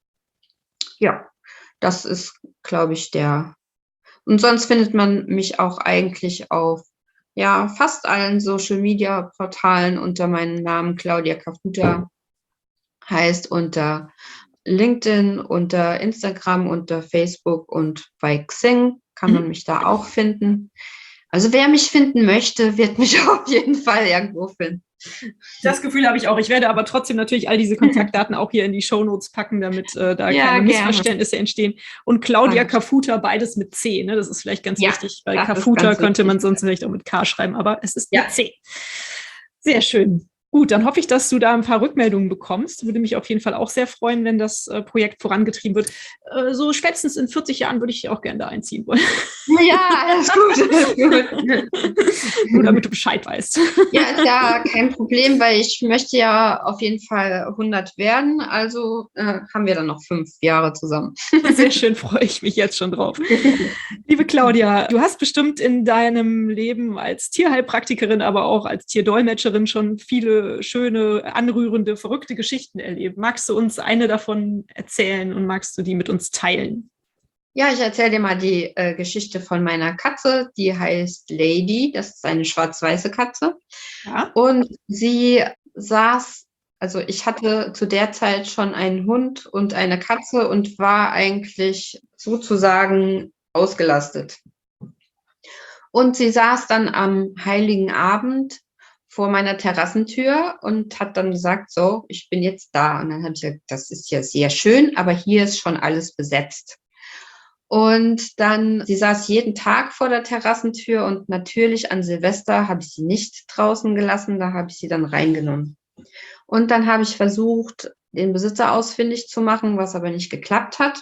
B: Ja, das ist, glaube ich, der. Und sonst findet man mich auch eigentlich auf ja, fast allen Social-Media-Portalen unter meinem Namen Claudia Kafuta, heißt unter LinkedIn, unter Instagram, unter Facebook und bei Xing kann man mich da auch finden. Also wer mich finden möchte, wird mich auf jeden Fall irgendwo finden.
A: Das Gefühl habe ich auch. Ich werde aber trotzdem natürlich all diese Kontaktdaten auch hier in die Shownotes packen, damit äh, da ja, keine gerne. Missverständnisse entstehen. Und Claudia Danke. Kafuta, beides mit C. Ne? Das ist vielleicht ganz ja, wichtig, weil Kafuta könnte man sonst vielleicht auch mit K schreiben, aber es ist ja. mit C. Sehr schön. Gut, dann hoffe ich, dass du da ein paar Rückmeldungen bekommst. Würde mich auf jeden Fall auch sehr freuen, wenn das äh, Projekt vorangetrieben wird. Äh, so spätestens in vierzig Jahren würde ich auch gerne da einziehen wollen.
B: Ja, alles gut. Alles gut.
A: Nur damit du Bescheid weißt.
B: Ja, ist ja kein Problem, weil ich möchte ja auf jeden Fall hundert werden. Also äh, haben wir dann noch fünf Jahre zusammen.
A: Sehr schön, freue ich mich jetzt schon drauf. Liebe Claudia, du hast bestimmt in deinem Leben als Tierheilpraktikerin, aber auch als Tierdolmetscherin schon viele schöne, anrührende, verrückte Geschichten erlebt. Magst du uns eine davon erzählen und magst du die mit uns teilen?
B: Ja, ich erzähle dir mal die äh, Geschichte von meiner Katze. Die heißt Lady. Das ist eine schwarz-weiße Katze. Ja. Und sie saß, also ich hatte zu der Zeit schon einen Hund und eine Katze und war eigentlich sozusagen ausgelastet. Und sie saß dann am Heiligen Abend vor meiner Terrassentür und hat dann gesagt, so, ich bin jetzt da. Und dann habe ich gesagt, das ist ja sehr schön, aber hier ist schon alles besetzt. Und dann, sie saß jeden Tag vor der Terrassentür und natürlich an Silvester habe ich sie nicht draußen gelassen, da habe ich sie dann reingenommen. Und dann habe ich versucht, den Besitzer ausfindig zu machen, was aber nicht geklappt hat.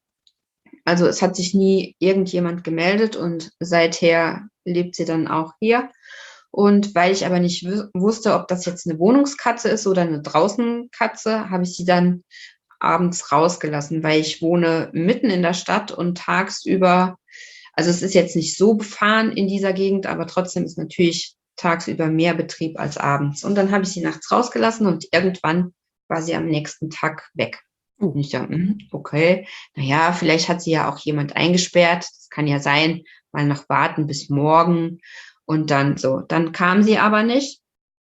B: Also es hat sich nie irgendjemand gemeldet und seither lebt sie dann auch hier. Und weil ich aber nicht w- wusste, ob das jetzt eine Wohnungskatze ist oder eine Draußenkatze, habe ich sie dann abends rausgelassen, weil ich wohne mitten in der Stadt und tagsüber, also es ist jetzt nicht so befahren in dieser Gegend, aber trotzdem ist natürlich tagsüber mehr Betrieb als abends. Und dann habe ich sie nachts rausgelassen und irgendwann war sie am nächsten Tag weg. Und ich dachte, okay, naja, vielleicht hat sie ja auch jemand eingesperrt. Das kann ja sein, mal noch warten bis morgen. Und dann so, dann kam sie aber nicht.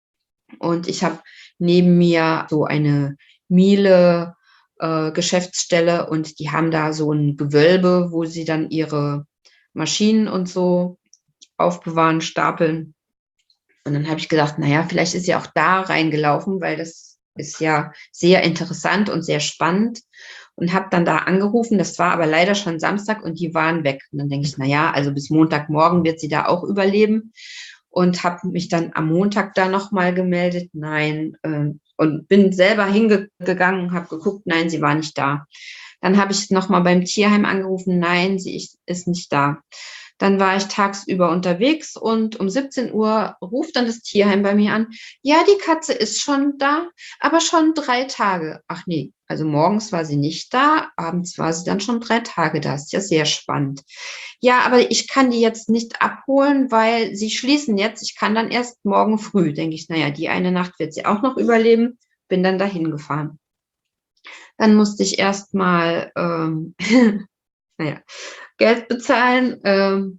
B: Und ich habe neben mir so eine Miele äh, Geschäftsstelle und die haben da so ein Gewölbe, wo sie dann ihre Maschinen und so aufbewahren, stapeln. Und dann habe ich gedacht, naja, vielleicht ist sie auch da reingelaufen, weil das ist ja sehr interessant und sehr spannend. Und habe dann da angerufen, das war aber leider schon Samstag und die waren weg. Und dann denke ich, naja, also bis Montagmorgen wird sie da auch überleben. Und habe mich dann am Montag da nochmal gemeldet, nein. Äh, und bin selber hingegangen, habe geguckt, nein, sie war nicht da. Dann habe ich nochmal beim Tierheim angerufen, nein, sie ist, ist nicht da. Dann war ich tagsüber unterwegs und um siebzehn Uhr ruft dann das Tierheim bei mir an. Ja, die Katze ist schon da, aber schon drei Tage. Ach nee, also morgens war sie nicht da, abends war sie dann schon drei Tage da. Ist ja sehr spannend. Ja, aber ich kann die jetzt nicht abholen, weil sie schließen jetzt. Ich kann dann erst morgen früh. Denke ich, naja, die eine Nacht wird sie auch noch überleben. Bin dann dahin gefahren. Dann musste ich erst mal ähm, naja, Geld bezahlen, ähm,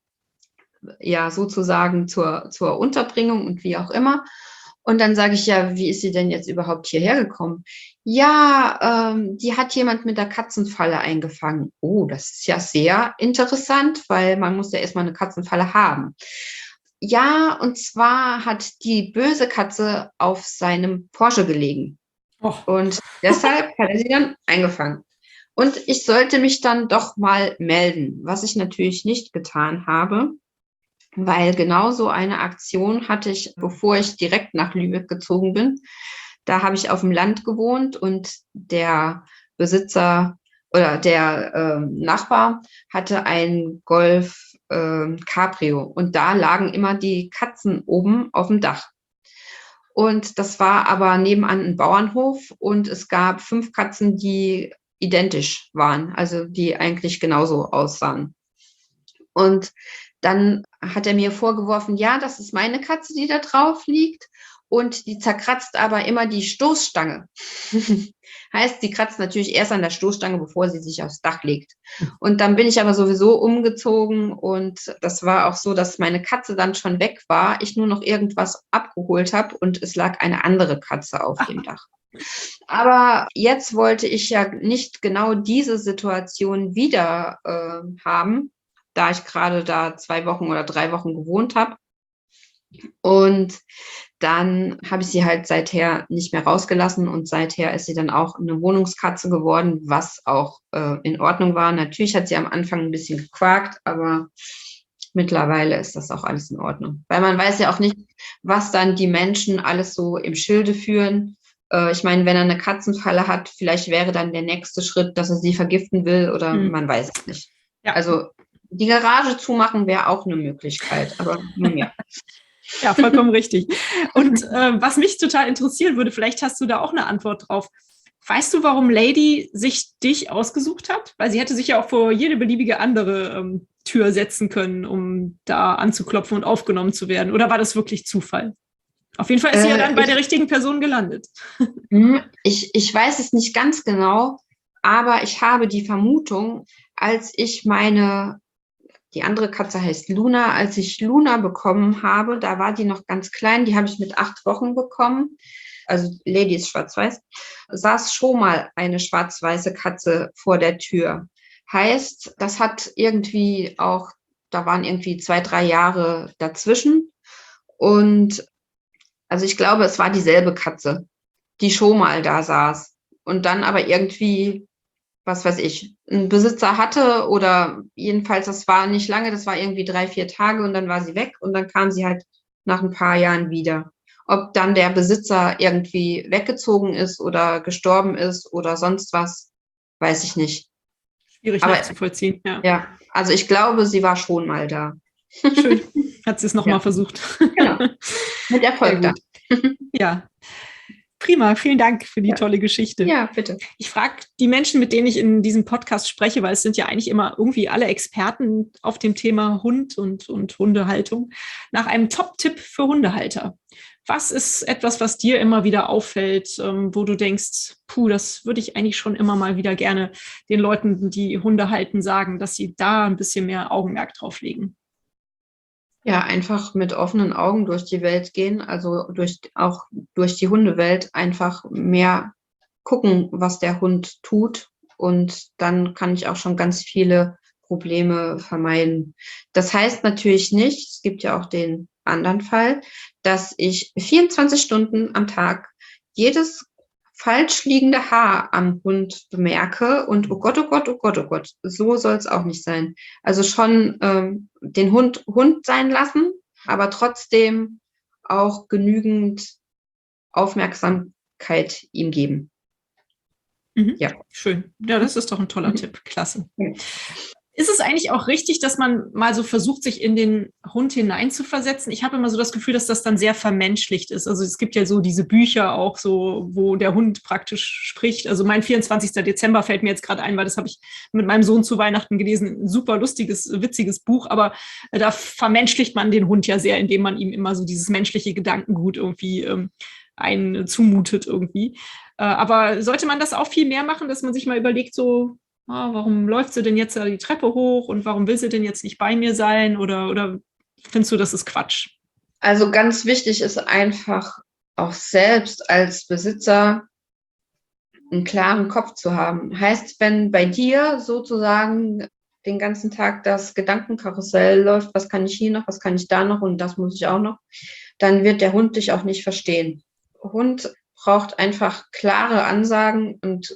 B: ja, sozusagen zur, zur Unterbringung und wie auch immer. Und dann sage ich, ja, wie ist sie denn jetzt überhaupt hierher gekommen? Ja, ähm, die hat jemand mit der Katzenfalle eingefangen. Oh, das ist ja sehr interessant, weil man muss ja erstmal eine Katzenfalle haben. Ja, und zwar hat die böse Katze auf seinem Porsche gelegen. Oh. Und deshalb hat er sie dann eingefangen. Und ich sollte mich dann doch mal melden, was ich natürlich nicht getan habe, weil genau so eine Aktion hatte ich, bevor ich direkt nach Lübeck gezogen bin. Da habe ich auf dem Land gewohnt und der Besitzer oder der äh, Nachbar hatte ein Golf äh, Cabrio und da lagen immer die Katzen oben auf dem Dach. Und das war aber nebenan ein Bauernhof und es gab fünf Katzen, die identisch waren, also die eigentlich genauso aussahen. Und dann hat er mir vorgeworfen, ja, das ist meine Katze, die da drauf liegt und die zerkratzt aber immer die Stoßstange. Heißt, sie kratzt natürlich erst an der Stoßstange, bevor sie sich aufs Dach legt. Und dann bin ich aber sowieso umgezogen und das war auch so, dass meine Katze dann schon weg war, ich nur noch irgendwas abgeholt habe und es lag eine andere Katze auf dem Dach. Aber jetzt wollte ich ja nicht genau diese Situation wieder äh, haben, da ich gerade da zwei Wochen oder drei Wochen gewohnt habe. Und dann habe ich sie halt seither nicht mehr rausgelassen und seither ist sie dann auch eine Wohnungskatze geworden, was auch äh, in Ordnung war. Natürlich hat sie am Anfang ein bisschen gequakt, aber mittlerweile ist das auch alles in Ordnung. Weil man weiß ja auch nicht, was dann die Menschen alles so im Schilde führen. Äh, ich meine, wenn er eine Katzenfalle hat, vielleicht wäre dann der nächste Schritt, dass er sie vergiften will oder hm. man weiß es nicht. Ja. Also die Garage zumachen wäre auch eine Möglichkeit, aber nun ja.
A: Ja, vollkommen richtig. Und äh, was mich total interessieren würde, vielleicht hast du da auch eine Antwort drauf. Weißt du, warum Lady sich dich ausgesucht hat? Weil sie hätte sich ja auch vor jede beliebige andere ähm, Tür setzen können, um da anzuklopfen und aufgenommen zu werden. Oder war das wirklich Zufall? Auf jeden Fall ist sie äh, ja dann bei
B: ich,
A: der richtigen Person gelandet.
B: Ich, ich weiß es nicht ganz genau, aber ich habe die Vermutung, als ich meine... Die andere Katze heißt Luna. Als ich Luna bekommen habe, da war die noch ganz klein, die habe ich mit acht Wochen bekommen. Also Lady ist schwarz-weiß. Saß schon mal eine schwarz-weiße Katze vor der Tür. Heißt, das hat irgendwie auch, da waren irgendwie zwei, drei Jahre dazwischen. Und also ich glaube, es war dieselbe Katze, die schon mal da saß. Und dann aber irgendwie, was weiß ich, einen Besitzer hatte oder jedenfalls, das war nicht lange, das war irgendwie drei, vier Tage und dann war sie weg und dann kam sie halt nach ein paar Jahren wieder. Ob dann der Besitzer irgendwie weggezogen ist oder gestorben ist oder sonst was, weiß ich nicht.
A: Schwierig
B: Aber,
A: nachzuvollziehen, ja.
B: Ja, also ich glaube, sie war schon mal da.
A: Schön, hat sie es nochmal
B: ja.
A: versucht.
B: Genau, mit Erfolg da.
A: Ja. Prima, vielen Dank für die ja. tolle Geschichte.
B: Ja, bitte.
A: Ich frage die Menschen, mit denen ich in diesem Podcast spreche, weil es sind ja eigentlich immer irgendwie alle Experten auf dem Thema Hund und, und Hundehaltung, nach einem Top-Tipp für Hundehalter. Was ist etwas, was dir immer wieder auffällt, ähm, wo du denkst, puh, das würde ich eigentlich schon immer mal wieder gerne den Leuten, die Hunde halten, sagen, dass sie da ein bisschen mehr Augenmerk drauf legen?
B: Ja, einfach mit offenen Augen durch die Welt gehen, also durch, auch durch die Hundewelt einfach mehr gucken, was der Hund tut und dann kann ich auch schon ganz viele Probleme vermeiden. Das heißt natürlich nicht, es gibt ja auch den anderen Fall, dass ich vierundzwanzig Stunden am Tag jedes falsch liegende Haar am Hund bemerke und oh Gott, oh Gott, oh Gott, oh Gott, so soll es auch nicht sein. Also schon ähm, den Hund Hund sein lassen, aber trotzdem auch genügend Aufmerksamkeit ihm geben.
A: Mhm. Ja, schön. Ja, das ist doch ein toller mhm. Tipp. Klasse. Ja. Ist es eigentlich auch richtig, dass man mal so versucht, sich in den Hund hineinzuversetzen? Ich habe immer so das Gefühl, dass das dann sehr vermenschlicht ist. Also es gibt ja so diese Bücher auch so, wo der Hund praktisch spricht. Also mein vierundzwanzigster Dezember fällt mir jetzt gerade ein, weil das habe ich mit meinem Sohn zu Weihnachten gelesen. Ein super lustiges, witziges Buch, aber da vermenschlicht man den Hund ja sehr, indem man ihm immer so dieses menschliche Gedankengut irgendwie ähm, einen zumutet irgendwie. Äh, aber sollte man das auch viel mehr machen, dass man sich mal überlegt, so, oh, warum läuft sie denn jetzt da die Treppe hoch und warum will sie denn jetzt nicht bei mir sein? Oder, oder findest du, das ist Quatsch?
B: Also ganz wichtig ist einfach auch selbst als Besitzer einen klaren Kopf zu haben. Heißt, wenn bei dir sozusagen den ganzen Tag das Gedankenkarussell läuft, was kann ich hier noch, was kann ich da noch und das muss ich auch noch, dann wird der Hund dich auch nicht verstehen. Hund braucht einfach klare Ansagen und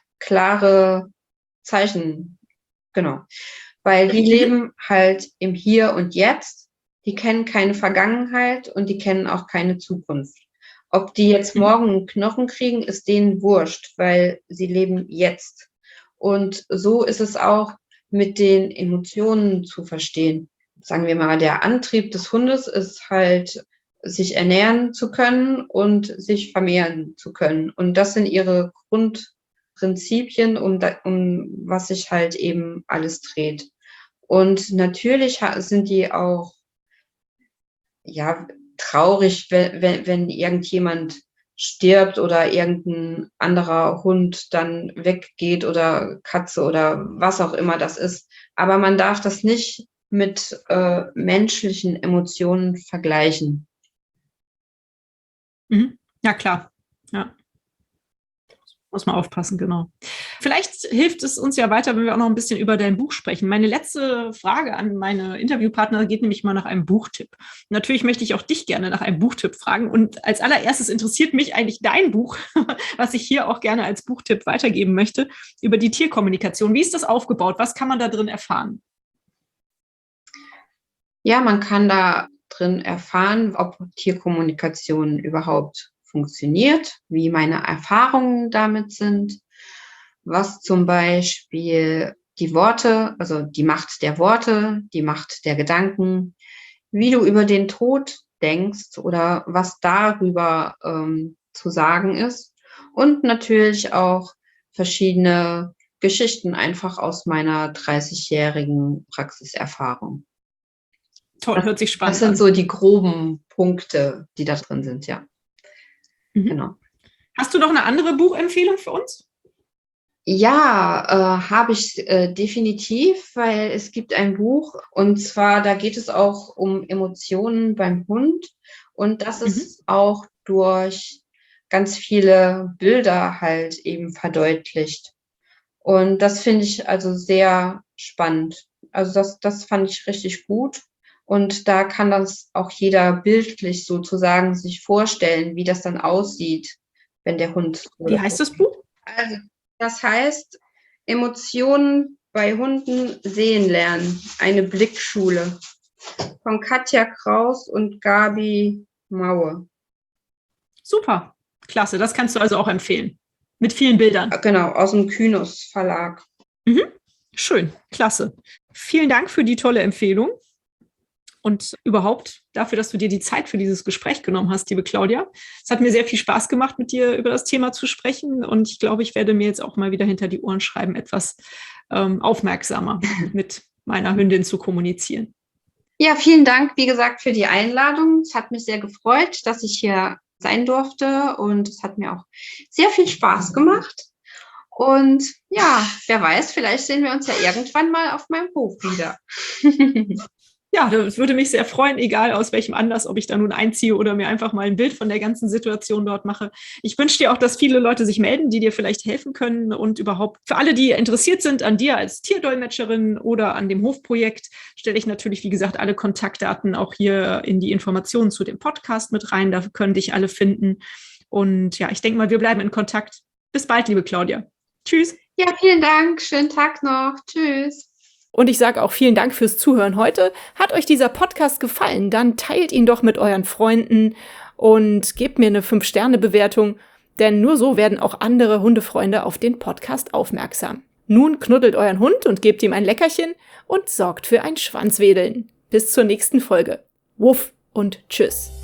B: klare Zeichen, genau. Weil die leben halt im Hier und Jetzt die kennen keine Vergangenheit und die kennen auch keine Zukunft. Ob die jetzt morgen einen Knochen kriegen, ist denen wurscht, weil sie leben jetzt. Und so ist es auch mit den Emotionen zu verstehen. Sagen wir mal, der Antrieb des Hundes ist halt, sich ernähren zu können und sich vermehren zu können. Und das sind ihre Grundprinzipien, um, da, um was sich halt eben alles dreht. Und natürlich sind die auch, ja, traurig, wenn, wenn, wenn irgendjemand stirbt oder irgendein anderer Hund dann weggeht oder Katze oder was auch immer das ist. Aber man darf das nicht mit äh, menschlichen Emotionen vergleichen.
A: Mhm. Ja, klar. Ja. Muss man aufpassen, genau. Vielleicht hilft es uns ja weiter, wenn wir auch noch ein bisschen über dein Buch sprechen. Meine letzte Frage an meine Interviewpartner geht nämlich mal nach einem Buchtipp. Natürlich möchte ich auch dich gerne nach einem Buchtipp fragen. Und als allererstes interessiert mich eigentlich dein Buch, was ich hier auch gerne als Buchtipp weitergeben möchte, über die Tierkommunikation. Wie ist das aufgebaut? Was kann man da drin erfahren?
B: Ja, man kann da drin erfahren, ob Tierkommunikation überhaupt funktioniert, wie meine Erfahrungen damit sind, was zum Beispiel die Worte, also die Macht der Worte, die Macht der Gedanken, wie du über den Tod denkst oder was darüber ähm, zu sagen ist und natürlich auch verschiedene Geschichten einfach aus meiner dreißigjährigen Praxiserfahrung.
A: Toll, hört sich spannend an.
B: Das sind so die groben Punkte, die da drin sind, ja.
A: Mhm.
B: Genau.
A: Hast du noch eine andere Buchempfehlung für uns?
B: Ja, äh, habe ich äh, definitiv, weil es gibt ein Buch und zwar, da geht es auch um Emotionen beim Hund und das mhm. ist auch durch ganz viele Bilder halt eben verdeutlicht. Und das finde ich also sehr spannend. Also das, das fand ich richtig gut. Und da kann das auch jeder bildlich sozusagen sich vorstellen, wie das dann aussieht, wenn der Hund...
A: Wie heißt das Buch?
B: Also das heißt, Emotionen bei Hunden sehen lernen. Eine Blickschule. Von Katja Kraus und Gabi Maue.
A: Super, klasse. Das kannst du also auch empfehlen. Mit vielen Bildern.
B: Genau, aus dem Kynos Verlag.
A: Mhm. Schön, klasse. Vielen Dank für die tolle Empfehlung. Und überhaupt dafür, dass du dir die Zeit für dieses Gespräch genommen hast, liebe Claudia. Es hat mir sehr viel Spaß gemacht, mit dir über das Thema zu sprechen. Und ich glaube, ich werde mir jetzt auch mal wieder hinter die Ohren schreiben, etwas ähm, aufmerksamer mit meiner Hündin zu kommunizieren.
B: Ja, vielen Dank, wie gesagt, für die Einladung. Es hat mich sehr gefreut, dass ich hier sein durfte. Und es hat mir auch sehr viel Spaß gemacht. Und ja, wer weiß, vielleicht sehen wir uns ja irgendwann mal auf meinem Hof wieder.
A: Ja, das würde mich sehr freuen, egal aus welchem Anlass, ob ich da nun einziehe oder mir einfach mal ein Bild von der ganzen Situation dort mache. Ich wünsche dir auch, dass viele Leute sich melden, die dir vielleicht helfen können und überhaupt für alle, die interessiert sind an dir als Tierdolmetscherin oder an dem Hofprojekt, stelle ich natürlich, wie gesagt, alle Kontaktdaten auch hier in die Informationen zu dem Podcast mit rein. Da können dich alle finden. Und ja, ich denke mal, wir bleiben in Kontakt. Bis bald, liebe Claudia. Tschüss.
B: Ja, vielen Dank. Schönen Tag noch. Tschüss.
A: Und ich sage auch vielen Dank fürs Zuhören heute. Hat euch dieser Podcast gefallen? Dann teilt ihn doch mit euren Freunden und gebt mir eine fünf Sterne Bewertung, denn nur so werden auch andere Hundefreunde auf den Podcast aufmerksam. Nun knuddelt euren Hund und gebt ihm ein Leckerchen und sorgt für ein Schwanzwedeln. Bis zur nächsten Folge. Wuff und tschüss.